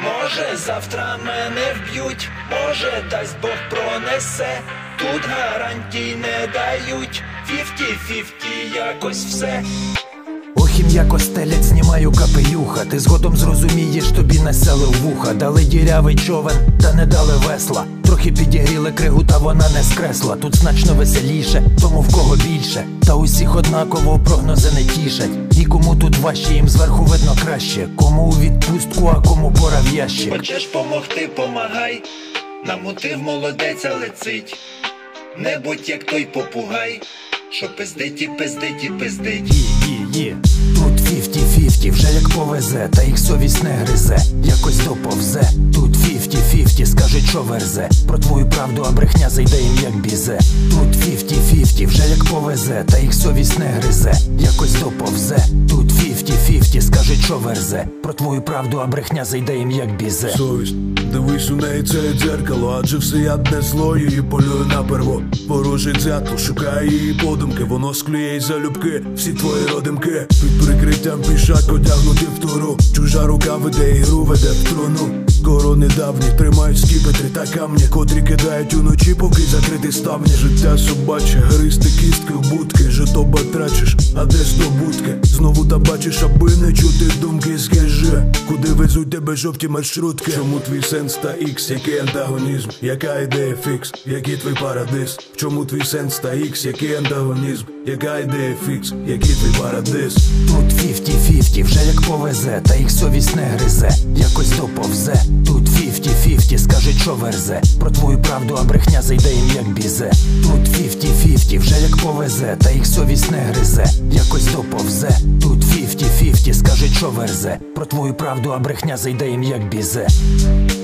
Може завтра мене вб'ють, може дасть Бог пронесе. Тут гарантій не дають, 50-50 якось все. Ох, і м'яко стелять, знімаю капелюха. Ти згодом зрозумієш, тобі насели в вуха. Дали дірявий човен, та не дали весла. Трохи підігріли кригу, та вона не скресла. Тут значно веселіше, тому в кого більше. Та усіх однаково прогнози не тішать. І кому тут важче, їм зверху видно краще. Кому у відпустку, а кому пора в ящик. Хочеш помогти, помагай. На мотив молодець, але цить. Не будь як той попугай, що пиздить і пиздить і пиздить. Тут 50-50, вже як повезе, та їх совість не гризе, якось доповзе. Тут 50-50, скажуть, що верзе. Про твою правду, а брехня зайде їм як бізе. Тут 50-50, вже як повезе, та їх совість не гризе, якось доповзе. Тут 50-50, скажуть, що верзе. Про твою правду, а брехня зайде їм як бізе. Совість, дивись у неї, це дзеркало, адже все ядне зло її полює наперво. Ворожий дзятл шукає її подумки, воно склює й залюбки всі твої родимки. Під прикриттям пішак одягнути в туру, чужа рука веде ігру, веде в труну. Корони давні тримають скіпетри та камні, котрі кидають уночі, поки закриті ставні. Життя собаче, гристи кістки в будки, жито батрачиш, а де здобутки? Знову та бачиш, аби не чути думки. Скажи, куди везуть тебе жовті маршрутки? Чому твій сенс та ікс, який антагонізм? Яка ідея фікс, який твій парадис? В чому твій сенс та ікс, який антагонізм? Яка ідея фікс, який твій парадис? Тут 50-50, вже як повезе, та їх совість не гризе, якось доповзе. Тут 50-50, скажуть, що верзе. Про твою правду, а брехня зайде їм як бізе. Тут 50-50, вже як повезе, та їх совість не гризе, якось доповзе. Тут 50-50, скажуть, що верзе. Про твою правду, а брехня зайде їм як бізе.